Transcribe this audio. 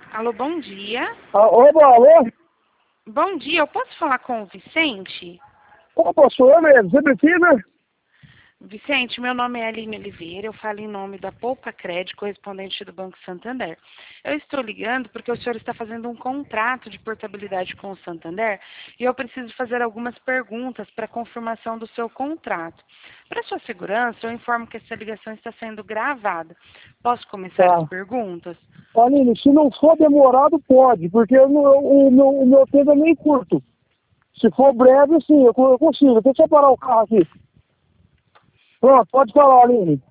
Alô, bom dia. Oba, alô? Bom dia, eu posso falar com o Vicente? Opa, sou eu mesmo. Você precisa? Vicente, meu nome é Aline Oliveira, eu falo em nome da Poupa Crédito, correspondente do Banco Santander. Eu estou ligando porque o senhor está fazendo um contrato de portabilidade com o Santander e eu preciso fazer algumas perguntas para confirmação do seu contrato. Para sua segurança, eu informo que essa ligação está sendo gravada. Posso começar as Tá. perguntas? Aline, se não for demorado, pode, porque o meu tempo é meio curto. Se for breve, sim, eu consigo. Deixa eu parar o carro aqui. Pronto, pode falar, Aline.